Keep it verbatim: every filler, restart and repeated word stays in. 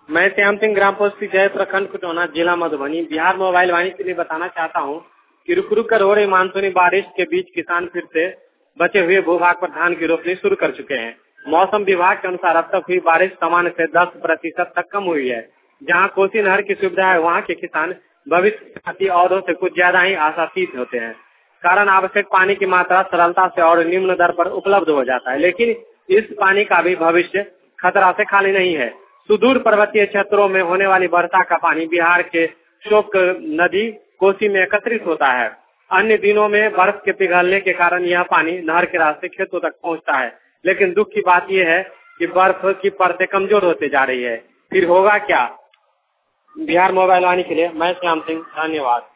मैं श्याम सिंह, ग्राम पोस्ट जय प्रखंड कुटौना, जिला मधुबनी, बिहार मोबाइल वाणी के लिए बताना चाहता हूँ कि रुक रुक कर हो रही मानसूनी बारिश के बीच किसान फिर से बचे हुए भूभाग पर धान की रोपनी शुरू कर चुके हैं। मौसम विभाग के अनुसार अब तक हुई बारिश सामान्य से दस प्रतिशत तक कम हुई है। जहाँ कोसी नहर की सुविधा है, वहाँ के किसान भविष्य की औरों से कुछ ज्यादा ही आशातीत होते हैं। कारण आवश्यक पानी की मात्रा सरलता से और निम्न दर पर उपलब्ध हो जाता है, लेकिन इस पानी का भी भविष्य खतरा से खाली नहीं है। सुदूर पर्वतीय क्षेत्रों में होने वाली वर्षा का पानी बिहार के शोक नदी कोसी में एकत्रित होता है। अन्य दिनों में बर्फ के पिघलने के कारण यह पानी नहर के रास्ते खेतों तक पहुंचता है, लेकिन दुख की बात यह है कि बर्फ की परतें कमजोर होते जा रही है। फिर होगा क्या? बिहार मोबाइल वाणी के लिए मैं श्याम सिंह, धन्यवाद।